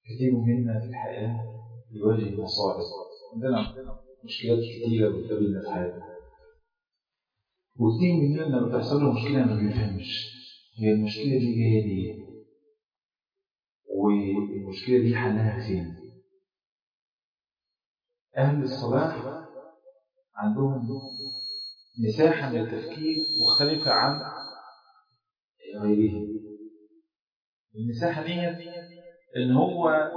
كثير منا في الحياة يواجه مصاعب. عندنا مشكلات كثيرة بتقابلنا في حياتنا، وكثير مننا لما بتحصل له مشكلة ما بيفهمش هي المشكلة دي جاية ليه، والمشكلة دي حلها فين. أهل الصلاح عندهم مساحة من التفكير مختلفة عن غيرهم. المساحة دي إن هو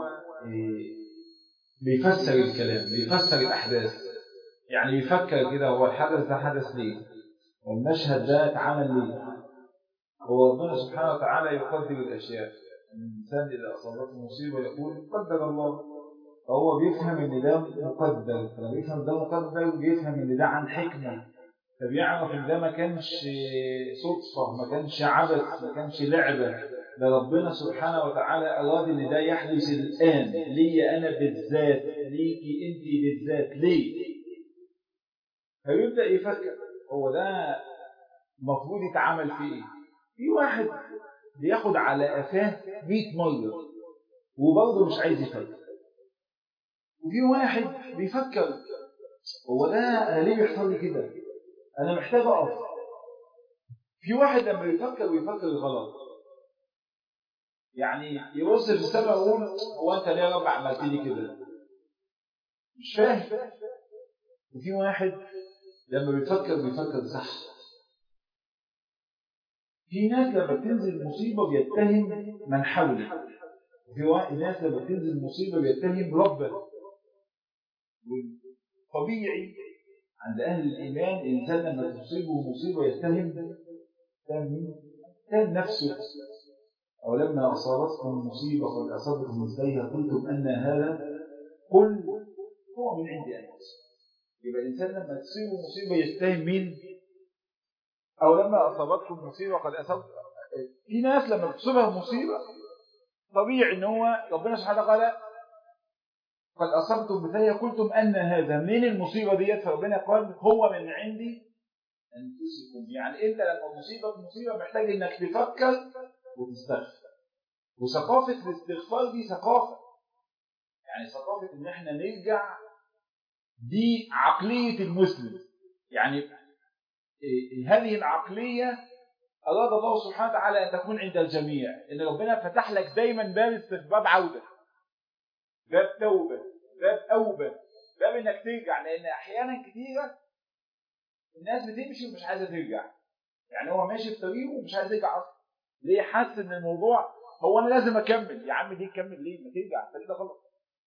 بيفسر الكلام، بيفسر الأحداث، يعني بيفكر كده هو الحدث ده حدث ليه، والمشهد ده اتعمل ليه. هو ربنا سبحانه وتعالى يقدر الأشياء. الإنسان إذا أصابته مصيبة يقول قدر الله، فهو بيفهم إن ده مقدر، فلما بيفهم ده مقدر بيفهم إن ده عن حكمة، فبيعرف إن ده ما كانش صدفة، ما كانش عبث، ما كانش لعبة، ده ربنا سبحانه وتعالى أراد إن ده يحدث الآن لي أنا بالذات، ليكي أنت بالذات، ليه؟ فيبدأ يفكر هو ده المفروض يتعامل فيه إيه؟ في واحد بياخد على قفاه 100 مرة وبرضه مش عايز يفكر، وفي واحد بيفكر هو ده أنا ليه بيحصل لي كده؟ أنا محتاج أقف. في واحد لما بيفكر غلط، يعني يبص في السماء ويقول هو أنت ليه يا رب عملت لي كده؟ مش فاهم. وفي واحد لما بيفكر صح. في ناس لما بتنزل مصيبة بيتهم من حوله، وفي ناس لما بتنزل مصيبة بيتهم ربه. طبيعي عند أهل الإيمان الإنسان لما تصيبه مصيبة يتهم نفسه. أو لما أصابتكم مصيبة قد أصابتكم مثليها قلتم أن هذا، قل هو من عند أنفسكم. يبقى الإنسان لما تصيبه مصيبة يتهم مين؟ أو لما أصابتكم مصيبة قد أصابت. في ناس لما تصيبها مصيبة طبيعي إن هو ربنا سبحانه وتعالى قد أصبتم مثليها قلتم أن هذا، من المصيبة ديت؟ فربنا قال هو من عندي أنفسكم. يعني أنت لما مصيبة محتاج إنك تفكر وتستغفر. وثقافة الاستغفار دي ثقافة، يعني ثقافة إن إحنا نرجع، دي عقلية المسلم. يعني هذه العقلية أراد الله سبحانه وتعالى أن تكون عند الجميع، إن ربنا فتح لك دايما باب استغفار، عودة، باب توبة، باب أوبة، باب إنك ترجع. لأن أحيانا كثيرة الناس بتمشي ومش عايزة ترجع، يعني هو ماشي في طريقه ومش عايز يرجع أصلا. ليه؟ حاسس إن الموضوع هو أنا لازم أكمل. يا عم ليه تكمل؟ ليه ما ترجع؟ الطريق ده غلط.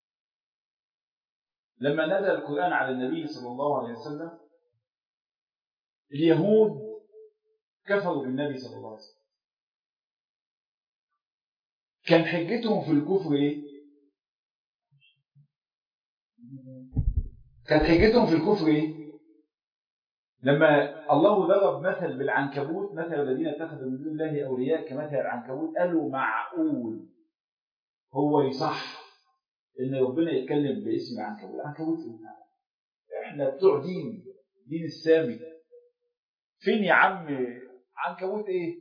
لما نزل القرآن على النبي صلى الله عليه وسلم اليهود كفروا بالنبي صلى الله عليه وسلم. كان حجتهم في الكفر إيه؟ كانت حجتهم في الكفر إيه؟ لما الله ضرب مثل بالعنكبوت، مثل الذين اتخذوا من دون الله أولياء كمثل العنكبوت، قالوا معقول هو يصح إن ربنا يتكلم باسم العنكبوت؟ العنكبوت إحنا بتوع دين السامي، فين يا عم عنكبوت إيه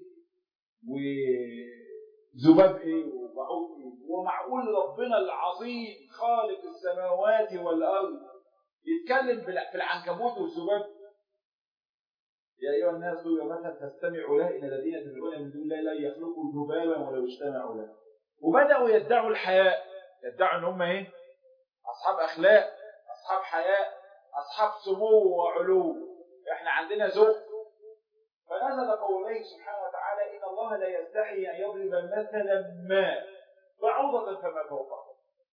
وذباب إيه وبعوض إيه؟ هو معقول ربنا العظيم خالق السماوات والأرض يتكلم في العنكبوت والذباب؟ يا أيها الناس ضرب مثل فاستمعوا له إن الذين تدعون من دون الله لا يخلقوا ذبابا ولو اجتمعوا له. وبدأوا يدعوا الحياء، يدعوا إن هم إيه؟ أصحاب أخلاق، أصحاب حياء، أصحاب سمو وعلو، إحنا عندنا ذوق. فنزل قوله سبحانه وتعالى إن الله لا يستحي أن يضرب مثلا ما بعوضة فما فوقها.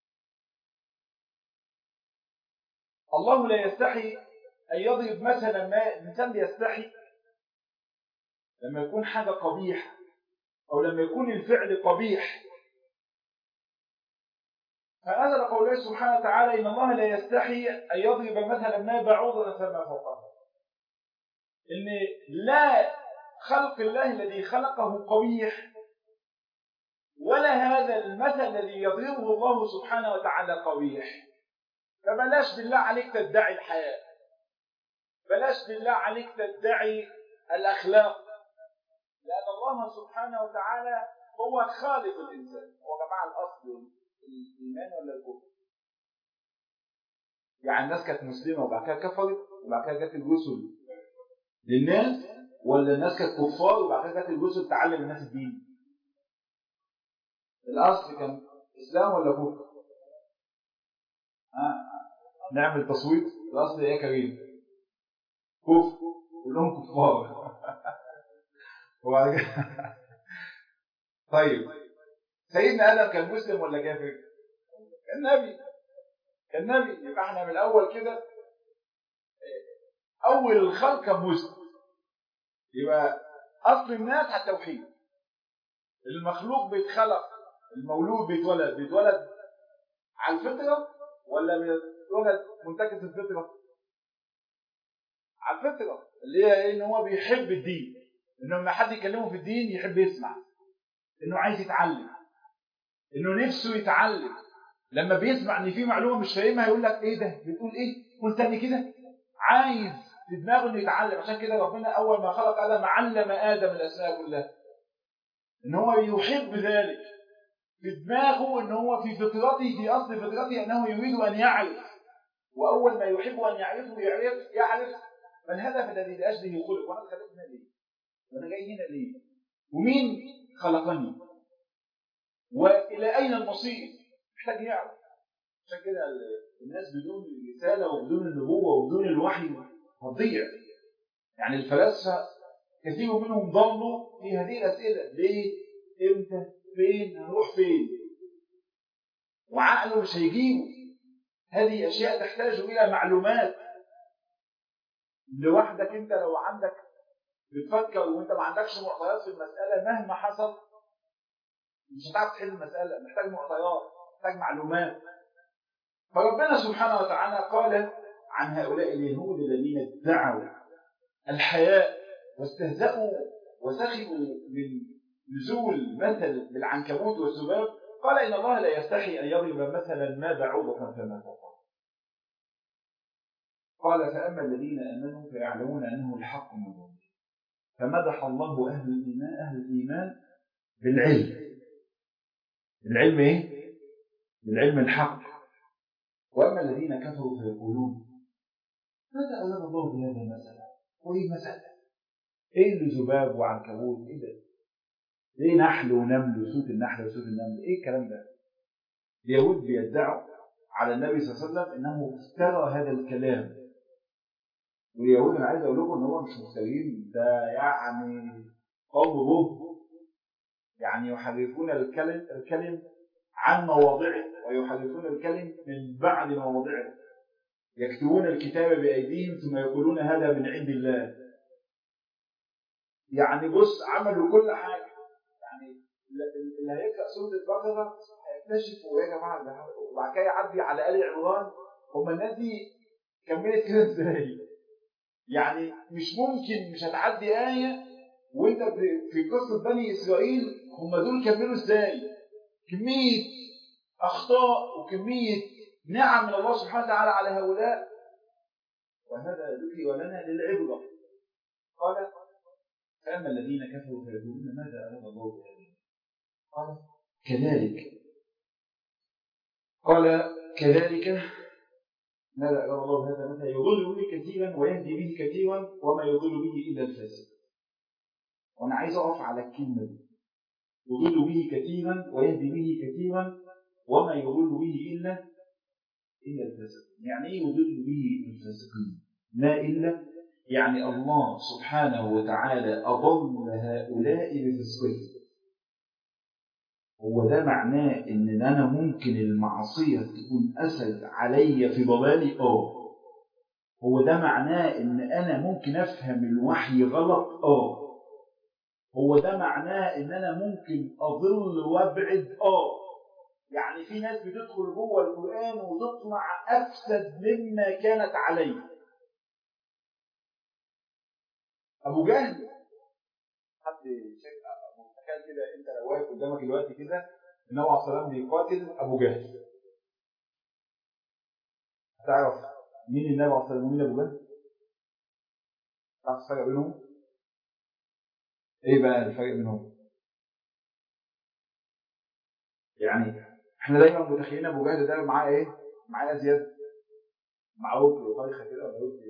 الله لا يستحي أن يضرب مثلا ما. الإنسان بيستحي لما يكون حاجة قبيحة أو لما يكون الفعل قبيح. فنزل قوله سبحانه وتعالى إن الله لا يستحي أن يضرب مثلا ما بعوضة فما فوقها. إن لا خلق الله الذي خلقه قبيح، ولا هذا المثل الذي يضربه الله سبحانه وتعالى قبيح. فبلاش بالله عليك تدعي الحياة، بلاش بالله عليك تدعي الأخلاق، لأن الله سبحانه وتعالى هو خالق الإنسان. وجماعة الأصل الايمان ولا الكفر؟ يعني الناس كانت مسلمه وبعد كده كفرت وبعد كده جت الرسل للناس، ولا الناس كانت كفار وبعد كده جت الرسل تعلم الناس الدين؟ الاصل كان اسلام ولا كفر؟ نعمل تصويت. الاصل ايه يا كريم؟ كفر، كلهم كفار. وبعد كده طيب سيدنا ادم كان مسلم ولا كافر؟ كان نبي، كان نبي. يبقى احنا من الاول كده اول الخلق كان مسلم. يبقى اصل الناس على التوحيد. المخلوق بيتخلق، المولود بيتولد على الفطره ولا بيتولد منتكس الفطره؟ على الفطره، اللي هي ايه؟ ان هو بيحب الدين، انه لما حد يكلمه في الدين يحب يسمع، انه عايز يتعلم، انه نفسه يتعلم. لما بيسمع ان في معلومه مش فاهمها يقول لك ايه ده؟ بتقول ايه؟ قول تاني كده. عايز في دماغه انه يتعلم. عشان كده ربنا اول ما خلق ادم علم ادم الاسماء كلها، ان هو يحب ذلك في دماغه، ان هو في فطرته، في اصل فطرته انه يريد ان يعرف. واول ما يحب ان يعرفه يعرف ما الهدف الذي لاجله خلق، وانا اتخلقت هنا ليه؟ وانا جاي هنا ليه؟ ومين خلقني؟ والى اين المصير؟ محتاج يعرف. عشان كده الناس بدون الرساله وبدون النبوه وبدون الوحي هتضيع. يعني الفلاسفه كثير منهم ضلوا في هذه الاسئله: ليه؟ امتى؟ فين؟ هنروح فين؟ وعقله مش هيجيبه. هذه اشياء تحتاج الى معلومات. لوحدك انت لو عندك بتفكر وانت ما عندكش معطيات في المساله، مهما حصل مش هتعرف تحل المساله. محتاج معطيات، محتاج معلومات. فربنا سبحانه وتعالى قال عن هؤلاء اليهود الذين ادعوا الحياء واستهزأوا وسخروا من نزول مثل بالعنكبوت والذباب، قال إن الله لا يستحي أن يضرب مثلا ما بعوضة فما فوقها. قال فأما الذين آمنوا فيعلمون أنه الحق من ربهم. فمدح الله أهل الإيمان بالعلم. العلم إيه؟ بالعلم الحق. وأما الذين كفروا فيقولون ماذا أراد الله بهذا المثل؟ وإيه مثل؟ إيه اللي ذباب وعنكبوت؟ إيه ده؟ إيه نحل ونمل وصوت النحل وصوت النمل؟ إيه الكلام ده؟ اليهود بيدعوا على النبي صلى الله عليه وسلم إنه افترى هذا الكلام. واليهود أنا عايز أقول لكم إن هو مش مفترين، ده يعني قوم به، يعني يحرفون الكلم عن مواضعه ويحرفون الكلم من بعد مواضعه. يكتبون الكتاب بأيديهم ثم يقولون هذا من عند الله. يعني بص، عملوا كل حاجة. يعني اللي هيقرأ سورة البقرة هيكتشف يا جماعة وبعد كده يعدي على آل عمران، هم الناس دي كملت كده ازاي؟ يعني مش ممكن مش هتعدي آية وانت في قصة بني إسرائيل هم دول كملوا ازاي؟ كمية أخطاء وكمية نعم من الله سبحانه وتعالى على هؤلاء. وهذا ذكي ولنا للعبرة. قال فأما الذين كفروا فيقولون ماذا أراد الله بهذا؟ قال كذلك ماذا أراد الله بهذا مثلا يضل به كثيرا ويهدي به كثيرا وما يضل به إلا الفاسق. وأنا عايز أقف على الكلمة دي: يضل به كثيرا ويهدي به كثيرا وما يضل به إلا الفاسق. يعني إيه يضل به الفاسقين؟ ما إلا يعني الله سبحانه وتعالى أضل هؤلاء بفسقهم. هو ده معناه إن أنا ممكن المعصية تكون أسد علي في ضلالي؟ هو ده معناه إن أنا ممكن أفهم الوحي غلط؟ هو ده معناه إن أنا ممكن أضل وأبعد؟ يعني في ناس بتدخل جوه القرآن وتطلع أفسد مما كانت عليه. أبو جهل، حد شايف تخيل كده أنت لو واقف قدامك دلوقتي كده النبي عليه الصلاة والسلام بيقاتل أبو جهل، هتعرف مين النبي عليه الصلاة والسلام ومين أبو جهل؟ تعرف الفرق بينهم؟ إيه بقى الفرق بينهم؟ يعني احنا دايما متخيلين ابو جهل ده معاه ايه؟ معاه زياده، معاه وجه طايخه كده ولا وجه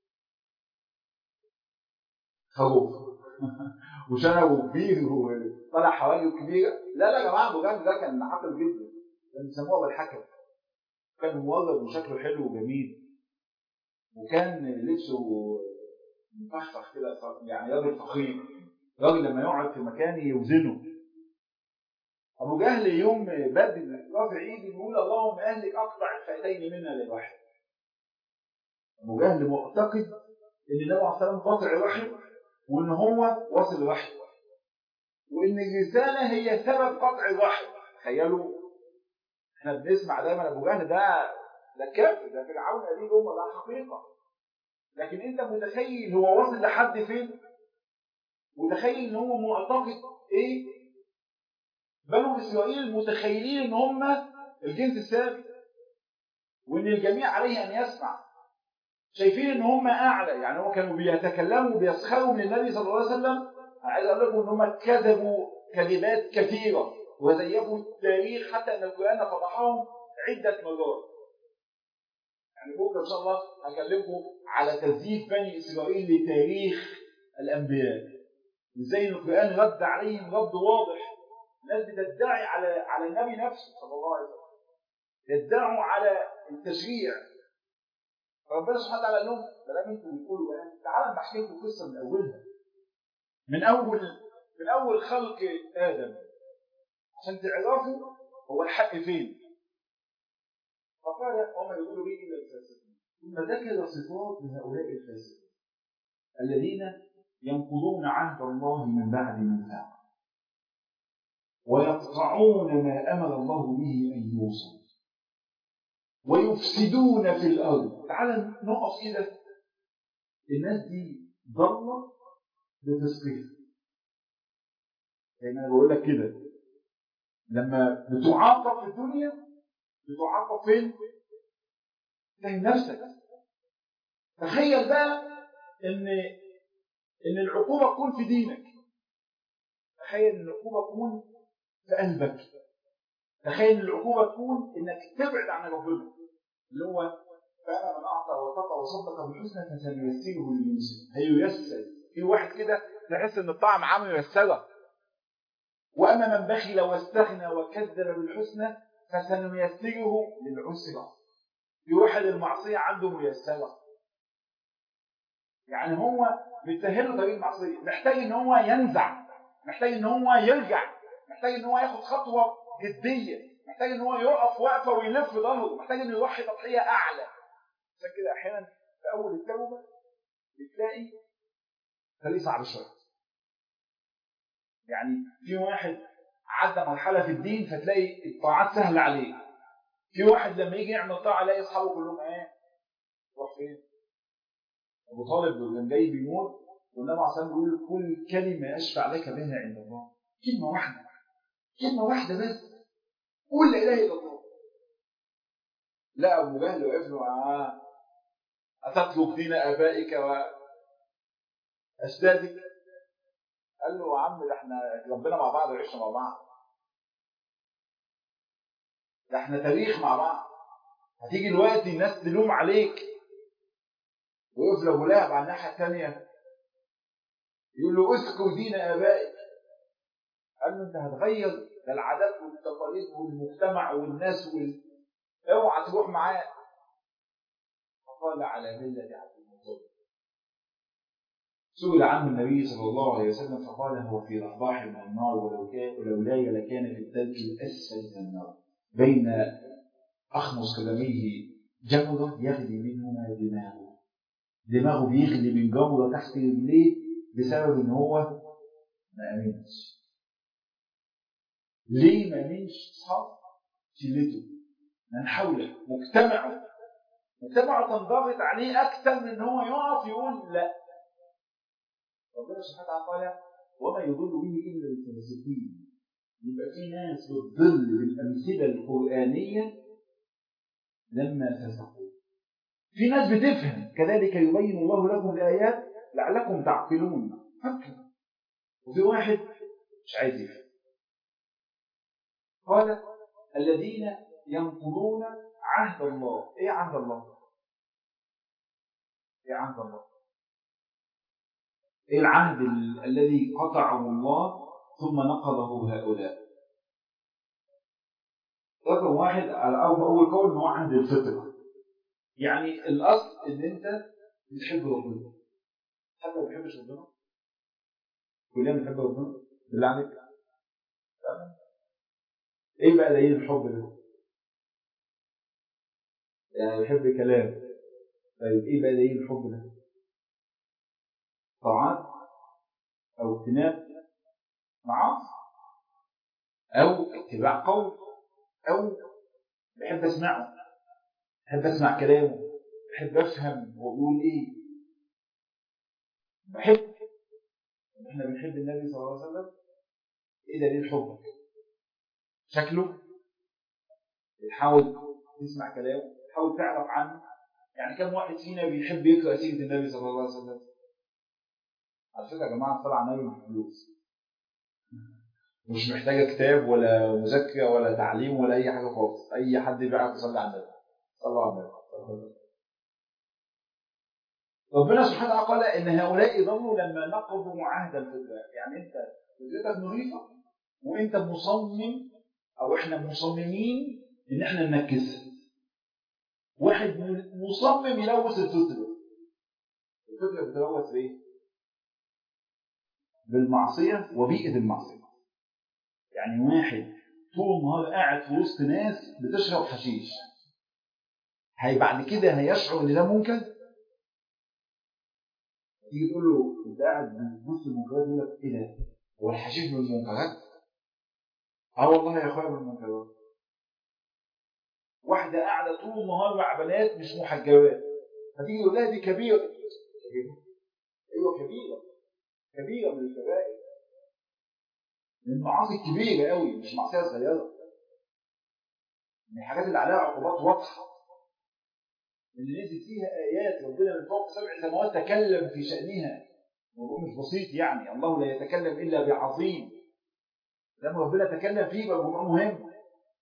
خروف وشنبه كبير وطلع حواجب كبيره. لا يا جماعه، ابو جهل ده كان عاقل جدا، كان بيسموه ابو الحكم، كان مولد وشكله حلو وجميل، وكان لبسه مفخفخ كده، يعني راجل فخير، راجل لما يقعد في مكان يوزنه. ابو جهل يوم بدر رافع ايده يقول اللهم اهلك اقطع الفئتين منا للواحد. ابو جهل معتقد ان النبي عليه الصلاه والسلام قاطع الرحم، وان هو واصل الرحم، وان الرساله هي سبب قطع الرحم. تخيلوا، احنا بنسمع دايما ابو جهل ده كافر، ده فرعون قديم، ده حقيقه، لكن انت متخيل هو واصل لحد فين؟ متخيل ان هو معتقد ايه؟ بنو اسرائيل متخيلين ان هم الجنس السابق، وان الجميع عليه ان يسمع، شايفين ان هم اعلى. يعني هم كانوا بيتكلموا وبيسخروا من النبي صلى الله عليه وسلم. عايز اقول لكم ان هم كذبوا كذبات كثيره وزيفوا التاريخ، حتى ان القران فضحهم عده مرات. يعني بكره ان شاء الله هكلمكم على تزييف بني اسرائيل لتاريخ الانبياء، ازاي القران رد عليهم رد واضح. الناس بتدعي على النبي نفسه صلى الله عليه وسلم، يدعوا على التشريع. ربنا سبحانه وتعالى قال لهم ما انتم بتقولوا يعني تعالوا بحكي لكم قصه من اولها، من اول خلق ادم، عشان تعرفوا هو الحق فين. فقال وما يقولوا به الا الفاسقين، ثم ذكر صفات لهؤلاء الفاسقين الذين ينقضون عهد الله من بعد ميثاقه ويقطعون ما امر الله به ان يوصل ويفسدون في الارض. تعال نقف كده، الناس دي ضاله بتسقيط. يعني انا بقول لك كده، لما بتعاقب في الدنيا بتعاقب فين؟ فهم نفسك. تخيل بقى ان العقوبه تكون في دينك، تخيل ان العقوبه تكون في قلبك، تخيل ان العقوبه تكون انك تبعد عن ربنا، اللي هو فانا من اعطى واتقى وصدق بالحسنى فسنيسره لليسر. هييسر. في واحد كده تحس ان الطعم عامل ميسره. واما من بخل واستغنى وكذب بالحسنى فسنيسره للعسرى. في واحد المعصيه عنده ميسره، يعني هو بيسهل له طريق المعصيه، محتاج ان هو ينزع، محتاج ان هو يرجع، محتاج ان هو ياخد خطوه جديه، محتاج ان هو يقف وقفه ويلف ظهره، محتاج انه يضحي تضحيه اعلى. عشان كده احيانا في اول التوبه بتلاقي طريق صعب شويه. يعني في واحد عدى مرحله في الدين فتلاقي الطاعات سهله عليه، في واحد لما يجي يعمل طاعه يلاقي اصحابه كلهم ايه؟ روح فين؟ ابو طالب كان جاي بيموت والنبي عليه الصلاه والسلام بيقول كل كلمه يشفع لك بها عند الله، كلمه واحده، كلمه واحده بس، قول لا اله الا الله. لا ابو جهل وقف له اتترك دين ابائك واجدادك؟ قال له يا عم ده احنا ربنا مع بعض وعشنا مع بعض، ده احنا تاريخ مع بعض. هتيجي دلوقتي الناس تلوم عليك، ويقف له ابو لهب على الناحيه الثانيه يقول له اذكر دين ابائك. قال له انت هتغير ده العادات والتقاليد والمجتمع والناس اوعى تروح معاه. فقال على مله عبد المطلب. سئل عنه النبي صلى الله عليه وسلم فقال هو في رحضاح من النار ولولاي لكان في الدرك الاسفل من النار بين اخمص قدميه جمره يغلي منهما دماغه بيغلي من جمره تحت رجليه بسبب ان هو ما امنش. ليه ما امنش؟ اصحاب شلته من حوله مجتمعه تنضغط عليه اكثر من ان هو يقف يقول لا. ربنا سبحانه وتعالى قال وما يضل به الا الفاسقين. يبقى في ناس بتضل بالامثله القرانيه لما فسقوا، في ناس بتفهم كذلك يبين الله لكم الايات لعلكم تعقلون فكر، وفي واحد مش عايز يفهم. قال الذين ينقضون عهد الله. ايه عهد الله؟ ايه عهد الله؟ ايه العهد الذي قطعه الله ثم نقضه هؤلاء؟ رقم واحد على اول قول ان هو عهد الفطره. يعني الاصل ان انت بتحب ربنا. حد ما بيحبش ربنا؟ كلنا بنحب ربنا بالله عليك. ايه بقى دليل الحب ده؟ يعني بحب كلام. طيب ايه بقى دليل الحب ده؟ طاعات او اجتناب معاصي او اتباع قول او بحب اسمعه، بحب اسمع كلامه، بحب افهم هو بيقول ايه. بحب. احنا بنحب النبي صلى الله عليه وسلم. ايه دليل حبك؟ شكله، بتحاول تسمع كلامه، تحاول تعرف عنه. يعني كم واحد فينا بيحب يقرأ سيرة النبي صلى الله عليه وسلم؟ على فكرة يا جماعة الصلاة على النبي بفلوس، مش محتاجة كتاب ولا مذاكرة ولا تعليم ولا أي حاجة خالص. أي حد بيعرف يصلي على النبي. صلى على النبي. ربنا سبحانه وتعالى قال إن هؤلاء ضلوا لما نقضوا عهد الفطرة. يعني أنت فطرتك نظيفة وأنت مصمم أو إحنا مصممين إن إحنا ننكسها. واحد مصمم يلوث الفطرة. الفطرة بتلوث بإيه؟ بالمعصية وبيئة المعصية. يعني واحد طول النهار قاعد في وسط ناس بتشرب حشيش، هي بعد كده هيشعر ان ده منكر. تيجي تقول له انت قاعد بتبص المنكرات، يقول لك ايه ده؟ هو الحشيش من المنكرات؟ اه والله يا اخويا من المنكرات. واحده قاعده طول النهار مع بنات مش محجبات، فتيجي تقول لها دي كبيره. ايوه كبيره، كبيره من الكبائر، من المعاصي الكبيره قوي، مش معصيه صغيره، من الحاجات اللي عليها عقوبات واضحه، اللي نزل فيها آيات ربنا من فوق 7 سماوات تكلم في شأنها. الموضوع مش بسيط، يعني الله لا يتكلم إلا بعظيم. لما ربنا تكلم فيه يبقى الموضوع مهم.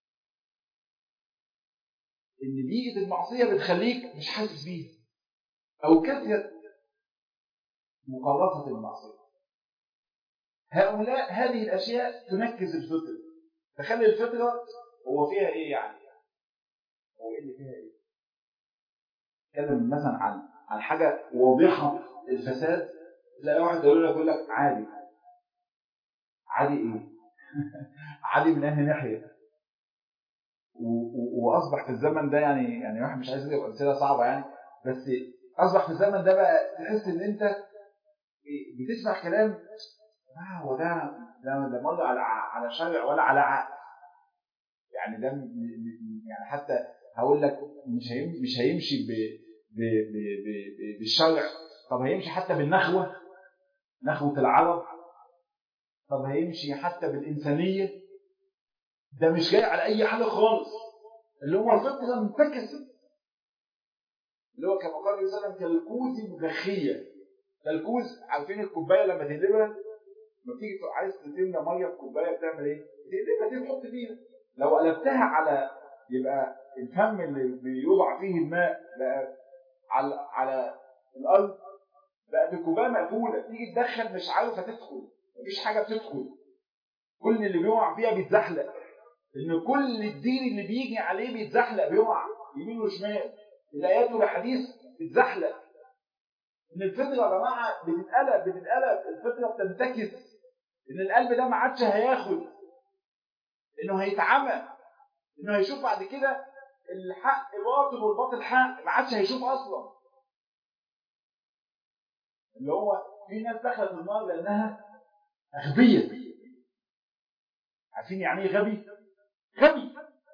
إن بيئة المعصية بتخليك مش حاسس بيها، أو كثرة مقارفة المعصية. هؤلاء هذه الأشياء تنكز الفطرة، تخلي الفطرة هو فيها إيه يعني؟ هو إيه اللي فيها إيه؟ تكلم مثلا عن حاجة واضحة الفساد، تلاقي واحد يقول لك عادي. عادي إيه؟ عادي من أي ناحية؟ واصبح في الزمن ده يعني واحد مش عايز يضرب امثله صعبه يعني، بس اصبح في الزمن ده بقى تحس ان انت بتسمع كلام هو ده مر على شرع ولا على عقل. يعني ده يعني حتى هقول لك مش هيمشي بالشرع. طب هيمشي حتى بالنخوه، نخوه العرب. طب هيمشي حتى بالانسانيه. ده مش جاي على اي حاجه خالص، اللي هو الفطره منتكسه، اللي هو كما قال النبي صلى الله عليه وسلم كالكوز مغخيه. كالكوز، عارفين الكوبايه لما تقلبها، لما تيجي عايز تملى ميه في كوبايه بتعمل ايه؟ تقلبها دي تحط فيها. لو قلبتها على، يبقى الفم اللي بيوضع فيه الماء بقى على الارض، بقت الكوبايه مقفوله، تيجي تدخل مش عارفه تدخل، مفيش حاجه بتدخل، كل اللي بيقع فيها بيتزحلق. ان كل الدين اللي بيجي عليه بيتزحلق، بيقع يمين وشمال، الايات والحديث بتزحلق. ان الفطره يا جماعه بتتقلب، الفطره بتنتكس، ان القلب ده ما عادش هياخد، انه هيتعمى، انه هيشوف بعد كده الحق باطل والباطل حق، ما عادش هيشوف اصلا. اللي هو في ناس دخلت النار لانها اغبيه. عارفين يعني ايه غبي؟ غبي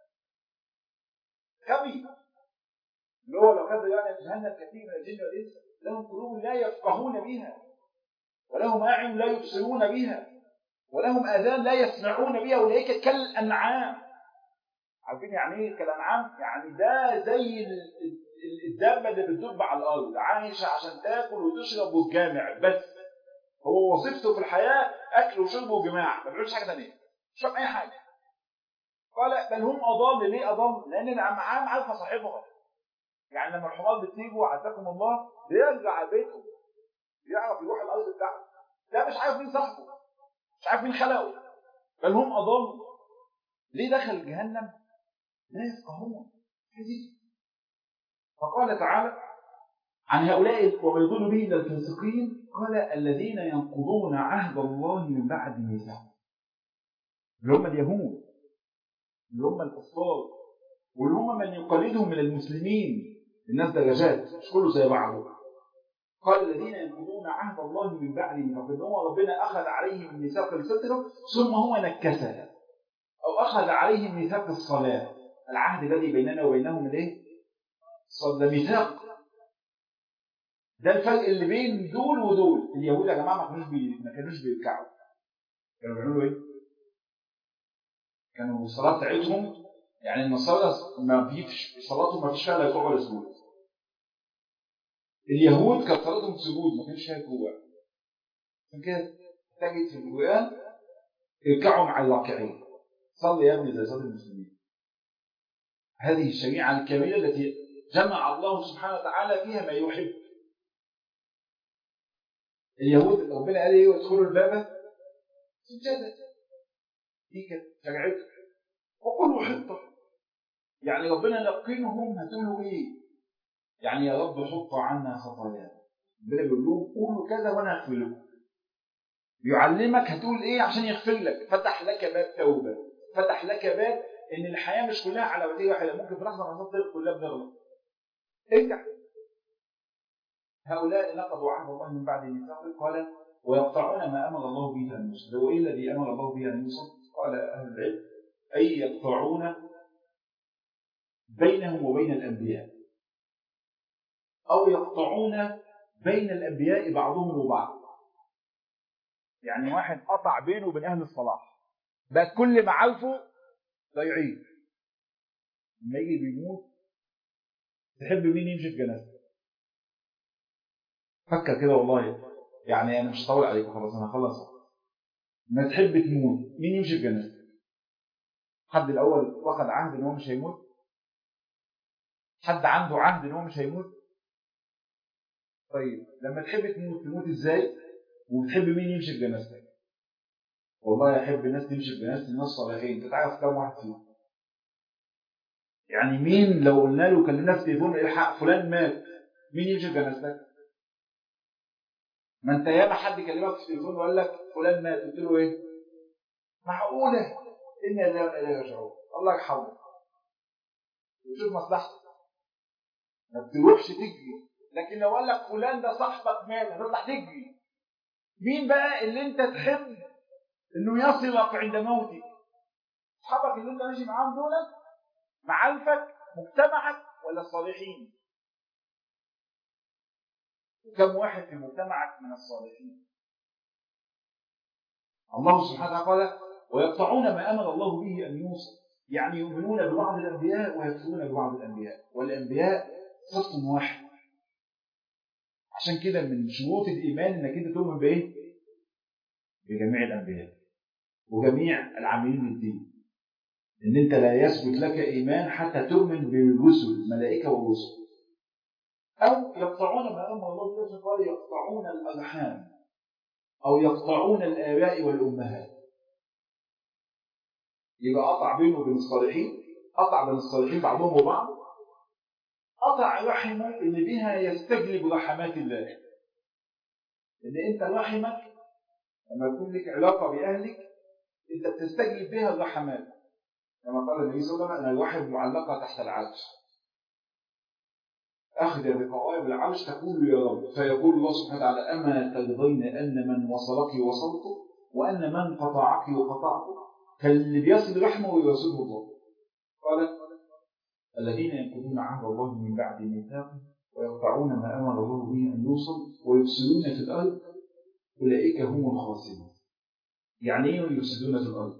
اللي هو لو كان يعني جهنم كثير من الجن والانس لهم قلوب لا يفقهون بها، ولهم أعين لا يبصرون بها، ولهم آذان لا يسمعون بها، أولئك كالأنعام. عارفين يعني ايه كالأنعام؟ يعني ده زي الدابة اللي بتدب على الأرض، عايشة عشان تاكل وتشرب وتجامع بس. هو وظيفته في الحياة أكل وشرب وجماع، ما بيعملش حاجة ثانية، مش فاهم أي حاجة. قال بل هم أضل. ليه أضل؟ لأن الأنعام عارفة صاحبها. يعني لما الحمار بتسيبه عزكم الله بيرجع بيته، بيعرف يروح الأرض بتاعته، ده مش عارف مين صاحبه، مش عارف مين خلقه. بل هم أضل. ليه دخل جهنم؟ لا يفقهون. فقال تعالى عن هؤلاء وما يضل به الا الفاسقين، قال الذين ينقضون عهد الله من بعد ميثاقه، اللي هم اليهود، اللي هم الكفار، واللي هم من يقلدهم من المسلمين. الناس درجات، مش كله زي بعضه. قال الذين ينقضون عهد الله من بعد ميثاقه، ان هو ربنا اخذ عليهم ميثاق الفطره ثم هو نكسها، او اخذ عليهم ميثاق الصلاه، العهد الذي بيننا وبينهم الايه؟ ده ميثاق. ده الفرق اللي بين دول ودول. اليهود يا جماعه ما كانوش بيركعوا، كانوا بيعملوا ايه؟ كانوا الصلاه بتاعتهم، يعني النصارى ما فيش صلاتهم ما فيش فيها لا ركوع ولا سجود. اليهود كانت صلاتهم سجود، ما كانش فيها ركوع. عشان كده تجد في القران اركعوا مع الراكعين، صلي يا ابني زي صلاه المسلمين. هذه الشريعه الكامله التي جمع الله سبحانه وتعالى فيها ما يحب. اليهود ربنا قال ايه؟ وادخلوا الباب سجدا. دي كانت شريعتهم. وقولوا حطه، يعني ربنا يقينهم هتقولوا ايه؟ يعني يا رب حط عنا خطايانا. ربنا بيقول لهم قولوا كذا وانا اغفر لكم. يعلمك هتقول ايه عشان يغفر لك. فتح لك باب توبه، فتح لك باب ان الحياه مش كلها على وتيره واحده، ممكن في لحظه من اللحظات كلها بنغلط. ارجع. هؤلاء نقضوا عهد الله من بعد ميثاقه، قال ويقطعون ما امر الله به ان يوصل. هو ايه الذي امر الله به ان يوصل؟ قال اهل العلم اي يقطعون بينهم وبين الانبياء، او يقطعون بين الانبياء بعضهم وبعض. يعني واحد قطع بينه وبين اهل الصلاح، بقى كل معارفه ضايعين. لما يجي بيموت تحب مين يمشي في جنازته؟ فكر كده والله، يعني انا مش هطول عليكم خلاص، انا هخلص. ما تحب تموت مين يمشي في جنازتك؟ حد الاول واخد عهد ان هو مش هيموت؟ حد عنده عهد ان هو مش هيموت؟ طيب لما تحب تموت تموت ازاي؟ وبتحب مين يمشي في جنازتك؟ والله يحب الناس تمشي في جنازه الناس صالحين. انت تعرف كم واحد فيهم؟ يعني مين لو قلنا له كلمناه في التليفون الحق فلان مات، مين يمشي في جنازتك؟ ما انت ياما حد كلمك في التليفون وقال لك فلان مات، قلت له ايه؟ معقوله؟ ان لله وانا اليه راجعون، الله يرحمه. وشوف مصلحتك، ما بتروحش تجري. لكن لو قال لك فلان ده صاحبك مات هتطلع تجري. مين بقى اللي انت تحب انه يصلك عند موتك؟ اصحابك اللي انت ماشي معاهم دول، معارفك، مجتمعك، ولا الصالحين؟ كم واحد في مجتمعك من الصالحين؟ الله سبحانه وتعالى قال ويقطعون ما امر الله به ان يوصل، يعني يؤمنون ببعض الانبياء ويكفرون ببعض الانبياء، والانبياء صف واحد. عشان كده من شروط الايمان انك انت تؤمن بايه؟ بجميع الانبياء وجميع العاملين للدين. ان انت لا يثبت لك ايمان حتى تؤمن بالرسل، الملائكه والرسل. او يقطعون ما امر الله به، قال يقطعون الارحام، او يقطعون الاباء والامهات. يبقى قطع بينه وبين الصالحين، قطع بين الصالحين بعضهم وبعض، قطع رحمه اللي بها يستجلب رحمات الله. ان انت رحمك لما يكون لك علاقه باهلك انت بتستجلب بها الرحمات، كما قال النبي صلى الله عليه وسلم ان الرحم معلقه تحت العرش، اخذ بقوائم بالعرش تقول يا رب، فيقول الله سبحانه وتعالى اما ترضين ان من وصلك وصلته وان من قطعك وقطعته؟ فاللي بيصل رحمه ويوصله الله. قال الذين ينقضون عهد الله من بعد ميثاقه ويقطعون ما امر الله به ان يوصل ويفسدون في الارض اولئك هم الخاسرون. يعني ايه يفسدون في الارض؟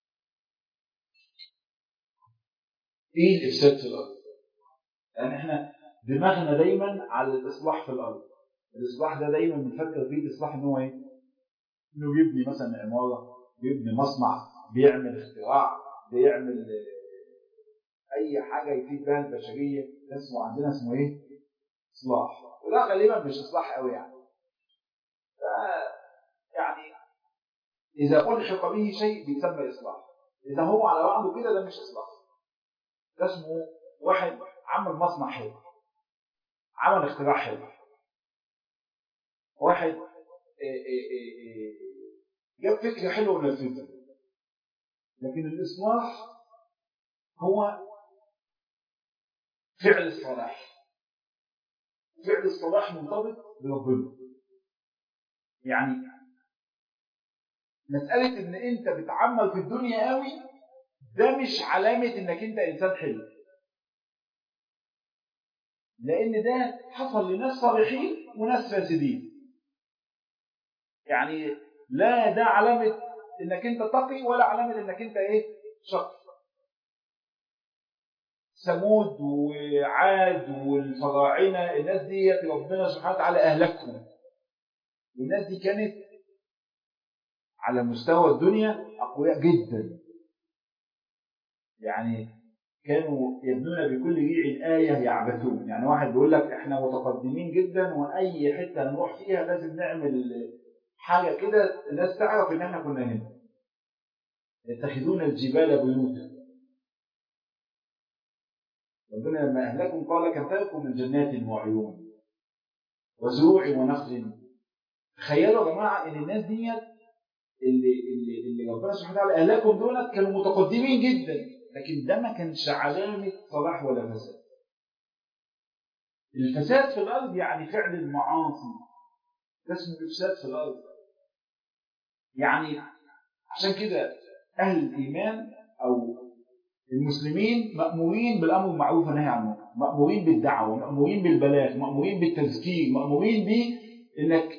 ايه الافساد في الارض؟ يعني احنا دماغنا دايما على الاصلاح في الارض. الاصلاح ده دايما بنفكر فيه الاصلاح ان هو ايه؟ انه بيبني مثلا عماره، بيبني مصنع، بيعمل اختراع، بيعمل اي حاجه يفيد بها البشريه، ده اسمه عندنا اسمه ايه؟ اصلاح. وده غالبا مش اصلاح قوي يعني. يعني اذا الحق به شيء بيسمى اصلاح، اذا هو على بعضه كده ده مش اصلاح. ده اسمه واحد عمل مصنع حلو، عمل اختراع حلو، واحد جاب فكره حلوه ونفذها. لكن الاصلاح هو فعل الصلاح. فعل الصلاح مرتبط بربنا. يعني مسألة إن أنت بتعمل في الدنيا قوي ده مش علامة إنك أنت إنسان حلو، لأن ده حصل لناس صالحين وناس فاسدين. يعني لا ده علامة إنك أنت تقي ولا علامة إنك أنت إيه؟ شقي. ثمود وعاد والفراعنة الناس دي ربنا سبحانه وتعالى أهلكهم، والناس دي كانت على مستوى الدنيا أقوياء جدا. يعني كانوا يبنون بكل ريع آية يعبثون. يعني واحد بيقول لك احنا متقدمين جدا واي حتة نروح فيها لازم نعمل حاجة كده الناس تعرف ان احنا كنا هنا. يتخذون الجبال بيوتا. ربنا لما اهلكم قال كم تركوا من جنات وعيون وزروع ونخل. تخيلوا يا جماعة ان الناس ديت اللي ربنا سبحانه وتعالى اهلكم دولت كانوا متقدمين جدا، لكن ده ما كانش علامة صلاح ولا فساد. الفساد في الأرض يعني فعل المعاصي، ده اسمه إفساد في الأرض. يعني عشان كده أهل الإيمان أو المسلمين مأمورين بالأمر بالمعروف والنهي عن المنكر، مأمورين بالدعوة، مأمورين بالبلاغ، مأمورين بالتذكير، مأمورين بإنك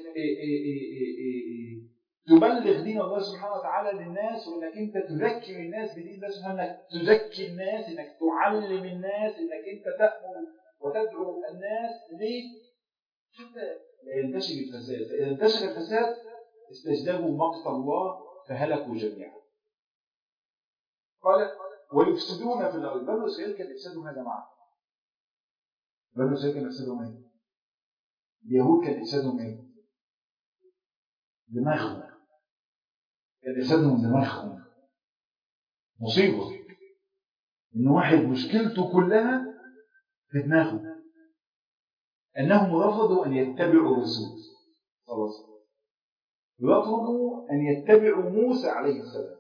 تبلغ دين الله سبحانه وتعالى للناس، وإنك أنت تذكر الناس بدين الله سبحانه، إنك تزكي الناس، إنك تعلم الناس، إنك أنت تأمر وتدعو الناس ليه؟ حتى لا ينتشر الفساد. فإذا انتشر الفساد استجلبوا مقت الله فهلكوا جميعا. قال ويفسدون في الأرض. بنو إسرائيل كانوا يفسدوا يا جماعة. بنو إسرائيل كانوا يفسدوا إيه؟ اليهود كانوا يفسدوا إيه؟ دماغهم. كانوا يفسدوا دماغهم. مصيبة إن واحد مشكلته كلها في دماغه، أنهم رفضوا أن يتبعوا الرسول صلى الله عليه وسلم، رفضوا أن يتبعوا موسى عليه السلام.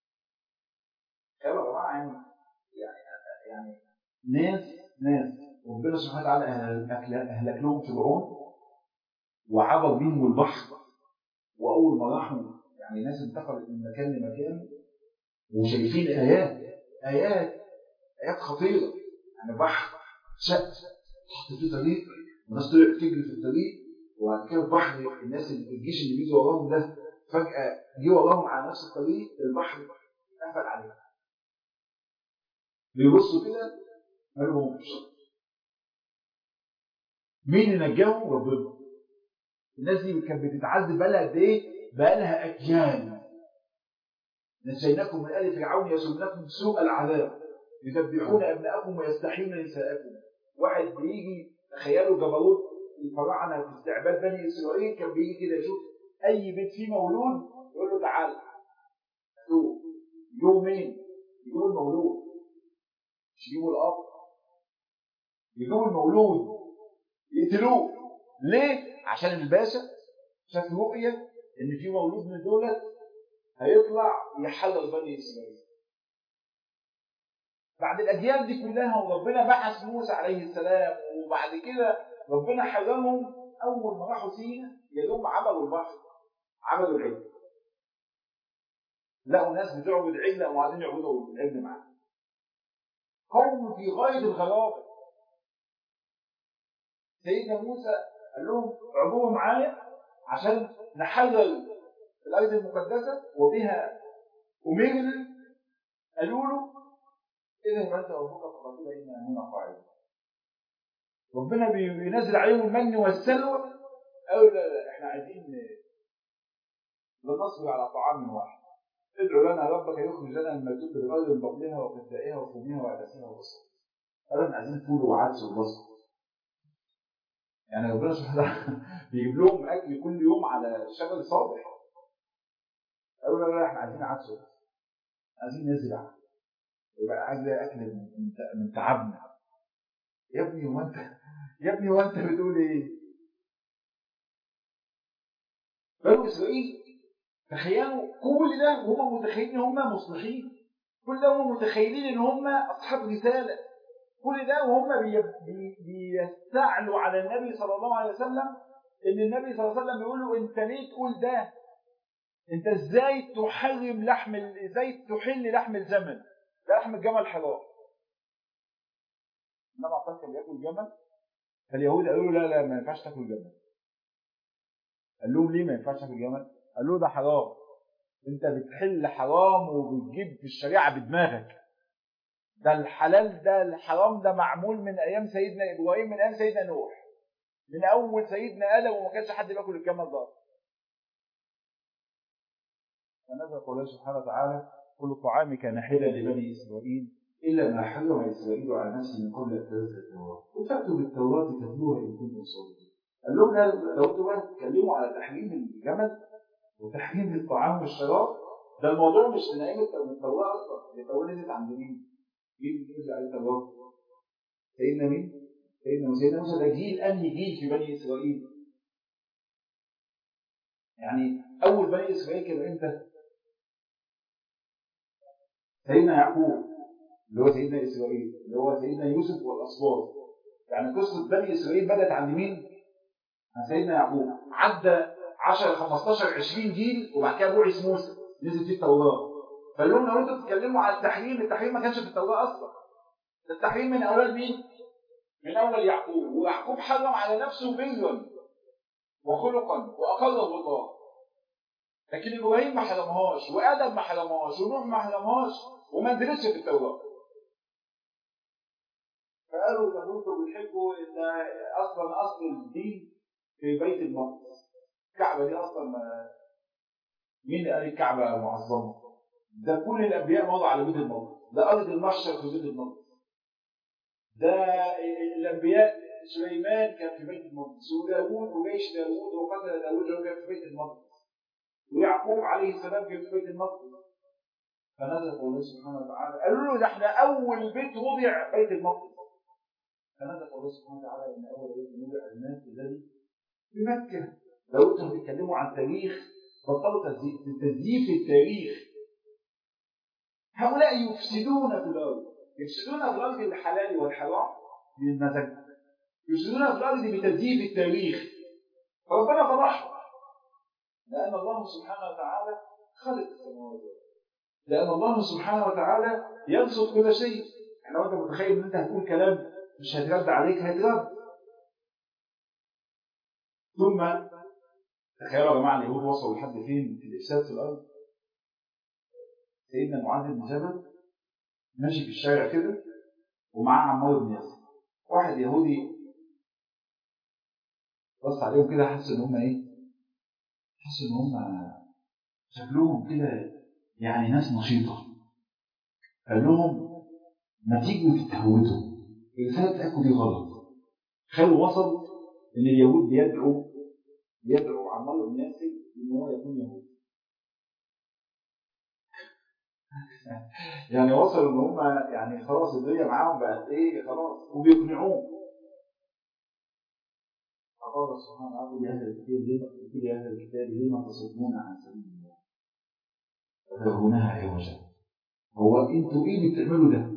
يا جماعة يعني ناس ربنا سبحانه وتعالى أهلك لهم فرعون وعبر بهم البحر، وأول ما راحوا يعني ناس انتقلت من مكان لمكان وشايفين آيات خطيرة. يعني بحر شق تحط فيه طريق والناس طلعت تجري في الطريق، وبعد كده البحر الناس الجيش اللي بيجي وراهم ده فجأة جه وراهم على نفس الطريق، البحر قفل عليهم. بيبصوا كده قالوا مش مين اللي نجاهم؟ ربنا. الناس دي كانت بتتعذب بقالها قد ايه؟ بقالها اجيال. نجيناكم من آل فرعون يسومونكم سوء العذاب يذبحون ابناءكم ويستحيون نساءكم. واحد بيجي تخيلوا جبروت الفراعنه في استعباد بني اسرائيل، كان بيجي كده يشوف اي بيت فيه مولود يقول له تعال يجيبوا مين؟ يجيبوا المولود، مش يجيبوا الاب، يجيبوا المولود يقتلوه. ليه؟ عشان الباشا شاف رؤيه ان في مولود من دولت هيطلع يحلل بني اسرائيل. بعد الاجيال دي كلها وربنا بعث موسى عليه السلام، وبعد كده ربنا حرمهم. اول ما راحوا سينا يا دوب عملوا البحر، عملوا العجل، لقوا ناس بتعبد عجل وقاعدين يعبدوا العجل معاه. قوم في غايه الغرابه. سيدنا موسى قال لهم اعبدوا معايا عشان نحرر الارض المقدسه وبها امرنا. قالوا له اذا انت وربك فقاتلا انا هنا قاعدون. ربنا بينزل عليهم المن والسلوى، قالوا لا احنا عايزين لا نصبر على طعام واحد، ادعوا لنا ربك يخرج لنا مما تنبت الارض من بطنها وقثائها وفومها وعدسها وبصلها. قالوا احنا عايزين فول وعدس وبصل. يعني ربنا سبحانه وتعالى بيجيب لهم اكل كل يوم على شغل صالح. قالوا لا احنا عايزين عدس وبصل، عايزين نزرع، يبقى عايز اكل من تعبنا. يا ابني وانت بتقول ايه؟ بنو اسرائيل تخيلوا كل ده وهم متخيلين ان هم مصلحين، كل ده وهم متخيلين ان هم اصحاب رساله، كل ده وهم بيستعلوا على النبي صلى الله عليه وسلم، ان النبي صلى الله عليه وسلم بيقول له انت ليه تقول ده؟ انت ازاي ازاي تحل لحم الجمل؟ ده لحم الجمل حرام. النبي عليه كان بياكل جمل، فاليهود قالوا له لا ما ينفعش تاكل جمل. قال لهم ليه ما ينفعش تاكل جمل؟ قالوا له ده حرام، انت بتحل حرام وبتجيب في الشريعه بدماغك. ده الحلال ده الحرام ده معمول من ايام سيدنا ابراهيم، من ايام سيدنا نوح، من اول سيدنا ادم، وما كانش حد بياكل الجمل ده. فنزل قوله سبحانه وتعالى كل الطعام كان حلا لبني اسرائيل الا ما حرم اسرائيل على نفسه من قبل ان تنزل التوراه وفاتوا بالتوراه تتلوها ان كنتم صادقين. قال لهم لو انتم بقى تتكلموا على تحريم الجمل وتحريم الطعام والشراب، ده الموضوع مش من ايام التوراه اصلا. التوراه نزلت عند مين؟ مين اللي نزل على التوراه؟ سيدنا مين؟ سيدنا موسى. ده جيل انهي جيل في بني اسرائيل؟ يعني اول بني اسرائيل كده امتى؟ سيدنا يعقوب اللي هو سيدنا اسرائيل، اللي هو سيدنا يوسف والاسباط. يعني قصه بني اسرائيل بدات عند مين؟ عند سيدنا يعقوب. عدى 10 15 20 جيل وبعد كده بعث موسى نزل فيه التوراه. فقال لهم لو انتوا بتتكلموا على التحريم ما كانش في التوراه اصلا. التحريم من اول مين؟ من اول يعقوب، ويعقوب حرم على نفسه برا وخلقا واقره الله. لكن ابراهيم ما حرمهاش، وادم ما حرمهاش، ونوح ما حرمهاش، وما نزلتش في التوراه. فقالوا ده انتوا بتحبوا ان اصل الدين في بيت المقدس. الكعبه دي اصلا مين قال الكعبه معظمه؟ ده كل الانبياء مضوا على بيت المقدس، ده ارض المحشر في بيت المقدس. ده الانبياء سليمان كان في بيت المقدس، وداوود وجيش داوود وقتل داوود لو كان في بيت المقدس، ويعقوب عليه السلام كان في بيت المقدس. فنزل قوله سبحانه وتعالى قالوا له ده احنا اول بيت وضع بيت المقدس. فنزل قوله سبحانه وتعالى ان اول بيت وضع الناس الذي في مكه. لو انتم بتتكلموا عن تاريخ بطلوا تزييف التاريخ. هؤلاء يفسدون في الارض، يفسدون في الارض بالحلال والحرام بالمزاج، يفسدون في الارض بتزييف التاريخ. فربنا فضحهم، لان الله سبحانه وتعالى خلق السماوات، لان الله سبحانه وتعالى يرصد كل شيء. يعني لو انت متخيل ان انت هتقول كلام مش هيترد عليك، هيترد. ثم تخيلوا يا جماعه اليهود وصلوا لحد فين في الافساد في الارض. سيدنا معاذ بن جبل ماشي في الشارع كده ومعاه عمار بن ياسر، واحد يهودي بص عليهم كده، حس ان هم ايه؟ حس ان هم شكلهم كده يعني ناس نشيطه. قال لهم ما تيجوا تتهودوا، الرساله بتاعتكم دي غلط. خلوا وصل ان اليهود بيدعو عمار بن ياسر ان هو يكون يهودي. يعني وصلوا ان هم يعني خلاص الدنيا معاهم بقت ايه خلاص، وبيقنعوه. فقال سبحانه وتعالى يا اهل الكتاب لما تصدون عن سبيل الله وتبغونها عوجا. هو انتوا ايه اللي بتعملوا ده؟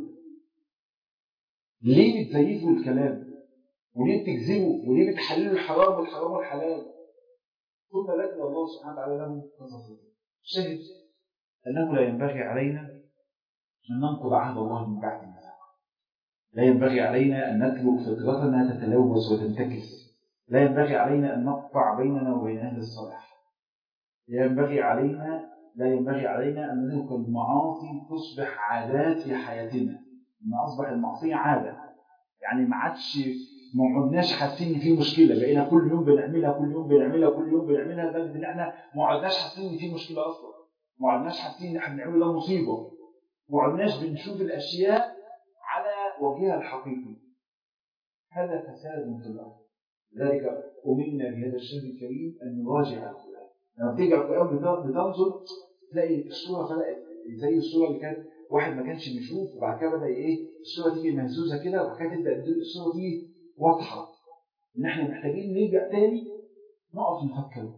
ليه بتزيفوا الكلام؟ وليه بتكذبوا؟ وليه بتحللوا الحرام والحرام والحلال؟ ثم ذكر الله سبحانه وتعالى لهم قصصا. شهد انه لا ينبغي علينا ان ننقض عهد الله من بعد ميثاقه. لا ينبغي علينا ان نترك فطرتنا تتلوث وتنتكس. لا ينبغي علينا ان نقطع بيننا وبين اهل الصلاح. لا ينبغي علينا ان نترك المعاصي تصبح عادات في حياتنا. ان اصبح المعصيه عاده، يعني ما عدناش حاسين ان في مشكله، بقينا كل يوم بنعملها لدرجه ان احنا ما عدناش حاسين ان في مشكله اصلا. ما عدناش حاسين ان احنا بنعمل ده مصيبه، ما عدناش بنشوف الاشياء على وجهها الحقيقي. هذا فساد في الارض. لذلك امرنا بهذا الشهر الكريم ان نراجع القران. لما تيجي القران بتنظر تلاقي الصوره فرقت، زي الصوره اللي كانت واحد ما كانش بيشوف وبعد كده بدا ايه الصوره تيجي مهزوزه كده وبعد كده تبدا الصوره دي واضحه. ان احنا محتاجين نرجع تاني نقف نفكر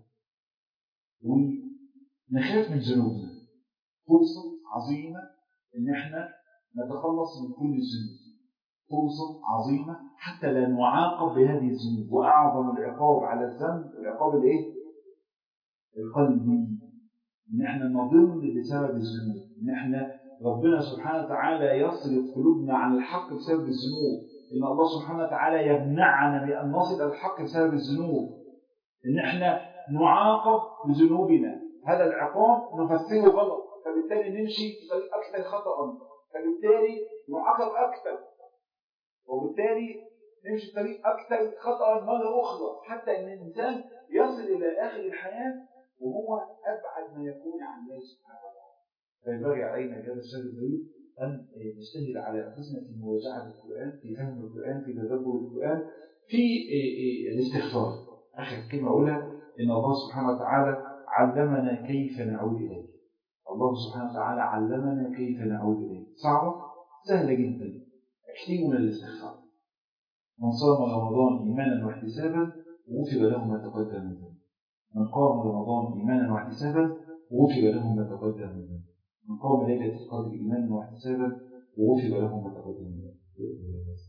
ونخاف من ذنوبنا. فرصه عظيمه ان احنا نتخلص من كل الذنوب. فرصه عظيمه حتى لا نعاقب بهذه الذنوب. واعظم العقاب على الذنب العقاب الايه؟ القلبي. ان احنا نضل بسبب الذنوب، ان احنا ربنا سبحانه وتعالى يصرف قلوبنا عن الحق بسبب الذنوب، ان الله سبحانه وتعالى يمنعنا بان نصل الحق بسبب الذنوب، ان احنا نعاقب بذنوبنا. هذا العقاب نفسره غلط، فبالتالي نمشي في طريق اكثر خطأ، فبالتالي نعاقب اكثر، وبالتالي نمشي في طريق اكثر خطأ مرة اخرى، حتى ان الانسان يصل الى اخر الحياة وهو ابعد ما يكون عن الله سبحانه وتعالى. فينبغي علينا في هذا الشهر الكريم ان نجتهد على انفسنا في مراجعه القران، في فهم القران، في تدبر القران، في الاستغفار. اخر كلمه اقولها ان الله سبحانه وتعالى علمنا كيف نعود اليه. الله سبحانه وتعالى علمنا كيف نعود اليه. صعبه؟ سهله جدا. كثير من الاستغفار. من صام رمضان ايمانا واحتسابا غفر له ما تقدم من ذنبه. من قام رمضان إيمانا واحتسابا غفر له ما تقدم من ذنبه. من قام ليلة القدر إيمانا واحتسابا وغفر له ما تقدم من ذنبه.